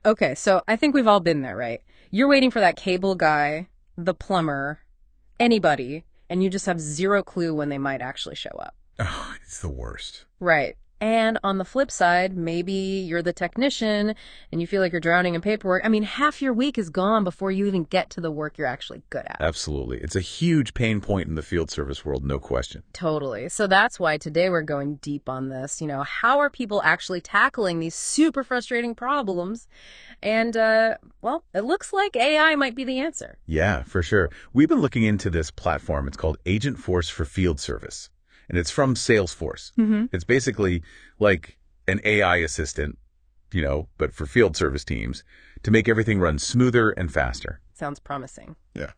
Okay, so I think we've all been there, right? You're waiting for that cable guy, the plumber, anybody, and you just have zero clue when they might actually show up. Oh, it's the worst. Right. And on the flip side, maybe you're the technician and you feel like you're drowning in paperwork. I mean, half your week is gone before you even get to the work you're actually good at. Absolutely. It's a huge pain point in the field service world, no question. Totally. So that's why today we're going deep on this. How are people actually tackling these super frustrating problems? And, well, it looks like AI might be the answer. Yeah, for sure. We've been looking into this platform. It's called Agent Force for Field Service, and it's from Salesforce. It's basically like an AI assistant, but for field service teams to make everything run smoother and faster. Sounds promising. Yeah.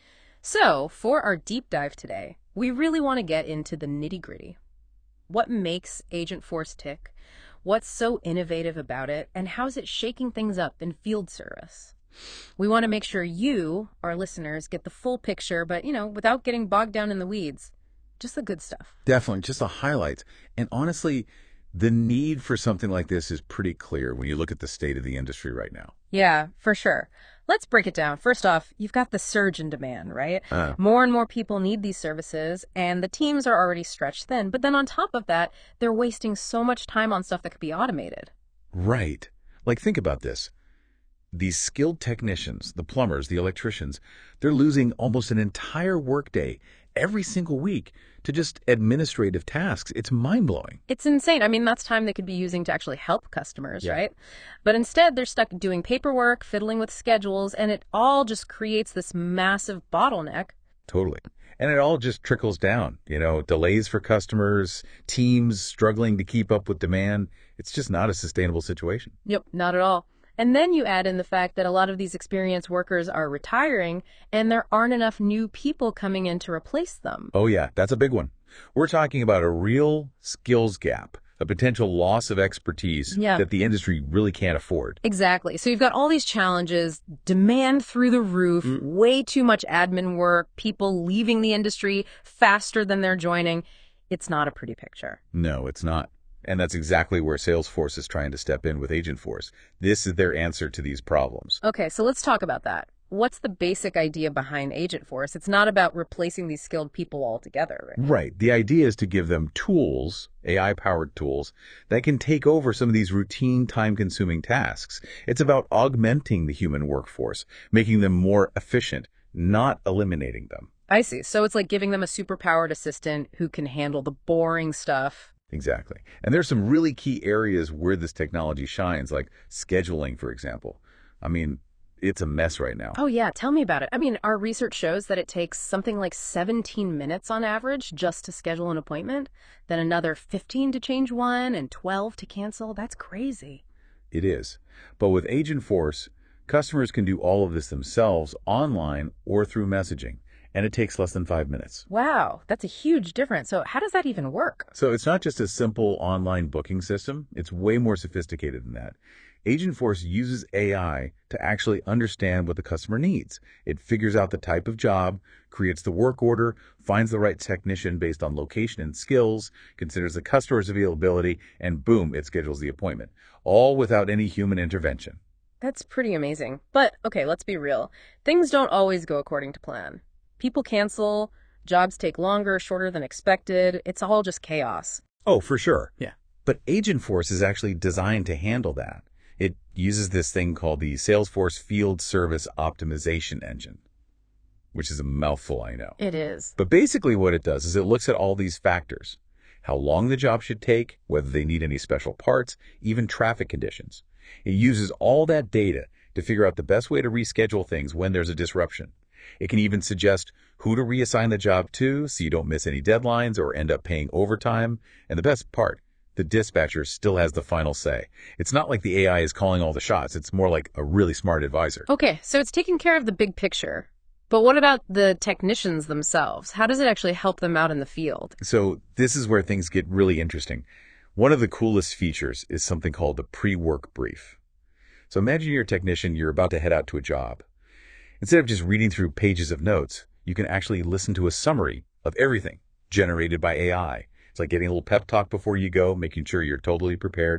So, for our deep dive today, we really want to get into the nitty-gritty. What makes Agent Force tick? What's so innovative about it? And how's it shaking things up in field service? We want to make sure you, our listeners, get the full picture, but, without getting bogged down in the weeds. Just the good stuff. Definitely, just the highlights. And honestly, the need for something like this is pretty clear when you look at the state of the industry right now. Yeah, for sure. Let's break it down. First off, you've got the surge in demand, right? Uh, More and more people need these services, and the teams are already stretched thin. But then on top of that, they're wasting so much time on stuff that could be automated. right. Like, think about this. These skilled technicians, the plumbers, the electricians, they're losing almost an entire workday every single week to just administrative tasks. It's mind-blowing. It's insane. I mean, that's time they could be using to actually help customers, Yeah. right? But instead, they're stuck doing paperwork, fiddling with schedules, and it all just creates this massive bottleneck. Totally. And it all just trickles down, delays for customers, teams struggling to keep up with demand. It's just not a sustainable situation. Yep, not at all. And then you add in the fact that a lot of these experienced workers are retiring and there aren't enough new people coming in to replace them. Oh, yeah, that's a big one. We're talking about a real skills gap, a potential loss of expertise Yeah. that the industry really can't afford. Exactly. So you've got all these challenges, demand through the roof, way too much admin work, people leaving the industry faster than they're joining. It's not a pretty picture. No, it's not. And that's exactly where Salesforce is trying to step in with Agentforce. This is their answer to these problems. Okay, so let's talk about that. What's the basic idea behind Agentforce? It's not about replacing these skilled people altogether, right? Right. The idea is to give them tools, AI-powered tools, that can take over some of these routine, time-consuming tasks. It's about augmenting the human workforce, making them more efficient, not eliminating them. I see. So it's like giving them a superpowered assistant who can handle the boring stuff. Exactly. And there's some really key areas where this technology shines, like scheduling, for example. I mean, it's a mess right now. Oh, yeah. Tell me about it. I mean, our research shows that it takes something like 17 minutes on average just to schedule an appointment, then another 15 to change one and 12 to cancel. That's crazy. It is. But with Agentforce, customers can do all of this themselves online or through messaging, and it takes less than 5 minutes. Wow, that's a huge difference. So how does that even work? So it's not just a simple online booking system. It's way more sophisticated than that. Agentforce uses AI to actually understand what the customer needs. It figures out the type of job, creates the work order, finds the right technician based on location and skills, considers the customer's availability, and boom, it schedules the appointment, all without any human intervention. That's pretty amazing. But, okay, let's be real. Things don't always go according to plan. People cancel, jobs take longer, shorter than expected. It's all just chaos. Oh, for sure. Yeah. But Agentforce is actually designed to handle that. It uses this thing called the Salesforce Field Service Optimization Engine, which is a mouthful, I know. It is. But basically what it does is it looks at all these factors: how long the job should take, whether they need any special parts, even traffic conditions. It uses all that data to figure out the best way to reschedule things when there's a disruption. It can even suggest who to reassign the job to so you don't miss any deadlines or end up paying overtime. And the best part, the dispatcher still has the final say. It's not like the AI is calling all the shots. It's more like a really smart advisor. Okay, so it's taking care of the big picture. But what about the technicians themselves? How does it actually help them out in the field? So this is where things get really interesting. One of the coolest features is something called the pre-work brief. So imagine you're a technician, you're about to head out to a job. Instead of just reading through pages of notes, you can actually listen to a summary of everything generated by AI. It's like getting a little pep talk before you go, making sure you're totally prepared.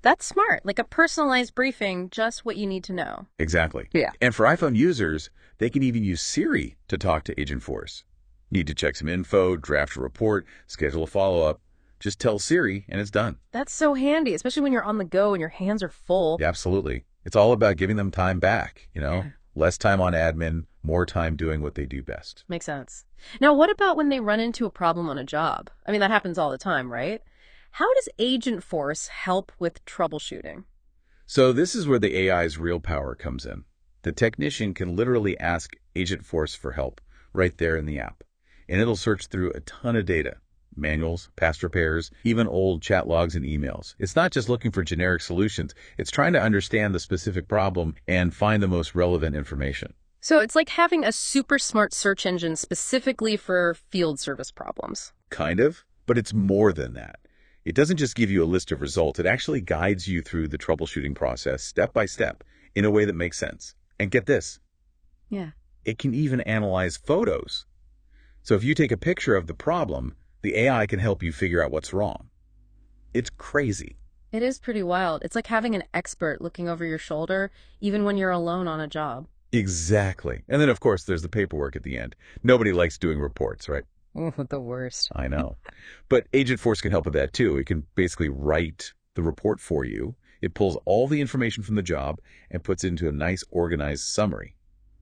That's smart. Like a personalized briefing, just what you need to know. Exactly. Yeah. And for iPhone users, they can even use Siri to talk to Agentforce. Need to check some info, draft a report, schedule a follow-up. Just tell Siri and it's done. That's so handy, especially when you're on the go and your hands are full. Yeah, absolutely. It's all about giving them time back, Less time on admin, more time doing what they do best. Makes sense. Now, what about when they run into a problem on a job? I mean, that happens all the time, right? How does Agentforce help with troubleshooting? So this is where the AI's real power comes in. The technician can literally ask Agentforce for help right there in the app, and it'll search through a ton of data. Manuals, past repairs, even old chat logs and emails. It's not just looking for generic solutions. It's trying to understand the specific problem and find the most relevant information. So it's like having a super smart search engine specifically for field service problems. Kind of, but it's more than that. It doesn't just give you a list of results. It actually guides you through the troubleshooting process step by step in a way that makes sense. And get this. Yeah. It can even analyze photos. So if you take a picture of the problem, the AI can help you figure out what's wrong. It's crazy. It is pretty wild. It's like having an expert looking over your shoulder, even when you're alone on a job. Exactly. And then, of course, there's the paperwork at the end. Nobody likes doing reports, right? Oh, the worst. I know. But Agentforce can help with that, too. It can basically write the report for you. It pulls all the information from the job and puts it into a nice, organized summary.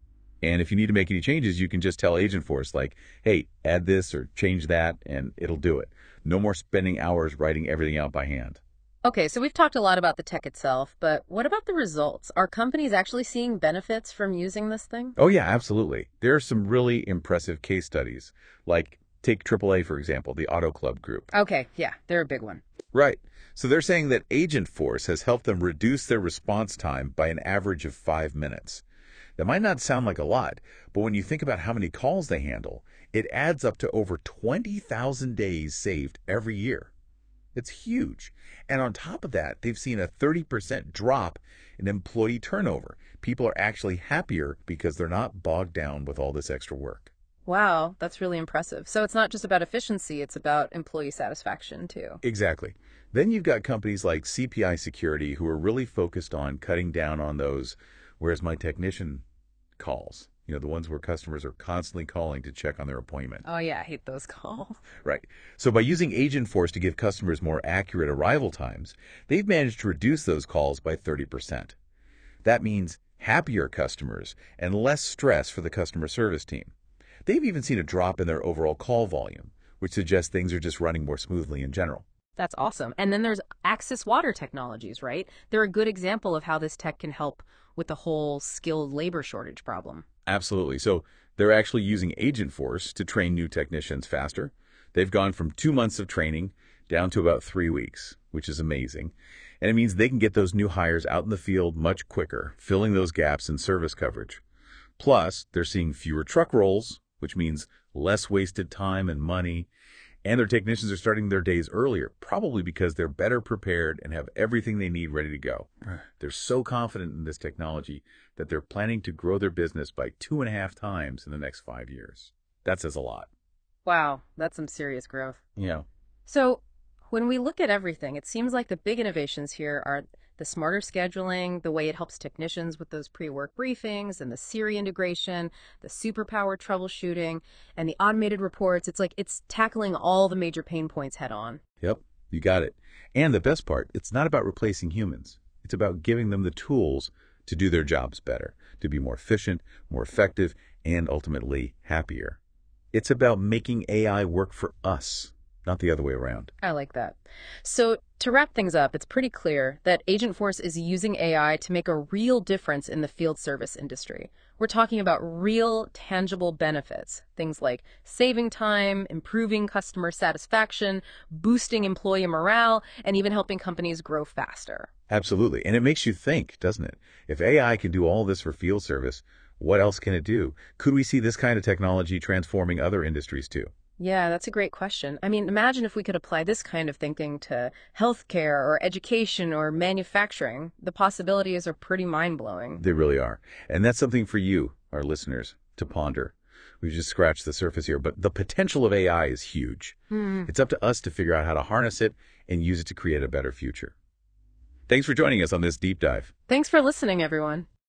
And if you need to make any changes, you can just tell Agentforce, like, hey, add this or change that, and it'll do it. No more spending hours writing everything out by hand. Okay, so we've talked a lot about the tech itself, but what about the results? Are companies actually seeing benefits from using this thing? Oh, yeah, absolutely. There are some really impressive case studies, like take AAA, for example, the Auto Club Group. Okay, yeah, they're a big one. Right. So they're saying that Agentforce has helped them reduce their response time by an average of 5 minutes. That might not sound like a lot, but when you think about how many calls they handle, it adds up to over 20,000 days saved every year. It's huge. And on top of that, they've seen a 30% drop in employee turnover. People are actually happier because they're not bogged down with all this extra work. Wow, that's really impressive. So it's not just about efficiency, it's about employee satisfaction too. Exactly. Then you've got companies like CPI Security who are really focused on cutting down on those whereas my technician calls, the ones where customers are constantly calling to check on their appointment. Oh yeah, I hate those calls. Right. So by using Agentforce to give customers more accurate arrival times, they've managed to reduce those calls by 30%. That means happier customers and less stress for the customer service team. They've even seen a drop in their overall call volume, which suggests things are just running more smoothly in general. That's awesome. And then there's Axis Water Technologies, right? They're a good example of how this tech can help with the whole skilled labor shortage problem. Absolutely. So they're actually using Agentforce to train new technicians faster. They've gone from 2 months of training down to about 3 weeks, which is amazing. And it means they can get those new hires out in the field much quicker, filling those gaps in service coverage. Plus, they're seeing fewer truck rolls, which means less wasted time and money. And their technicians are starting their days earlier, probably because they're better prepared and have everything they need ready to go. They're so confident in this technology that they're planning to grow their business by 2.5 times in the next 5 years. That says a lot. Wow, that's some serious growth. Yeah. So when we look at everything, it seems like the big innovations here are the smarter scheduling, the way it helps technicians with those pre-work briefings, and the Siri integration, the superpower troubleshooting, and the automated reports. It's like it's tackling all the major pain points head on. Yep, you got it. And the best part, it's not about replacing humans. It's about giving them the tools to do their jobs better, to be more efficient, more effective, and ultimately happier. It's about making AI work for us, not the other way around. I like that. So to wrap things up, it's pretty clear that Agentforce is using AI to make a real difference in the field service industry. We're talking about real, tangible benefits, things like saving time, improving customer satisfaction, boosting employee morale, and even helping companies grow faster. Absolutely. And it makes you think, doesn't it? If AI can do all this for field service, what else can it do? Could we see this kind of technology transforming other industries too? Yeah, that's a great question. I mean, imagine if we could apply this kind of thinking to healthcare or education or manufacturing. The possibilities are pretty mind-blowing. They really are. And that's something for you, our listeners, to ponder. We've just scratched the surface here, but the potential of AI is huge. It's up to us to figure out how to harness it and use it to create a better future. Thanks for joining us on this deep dive. Thanks for listening, everyone.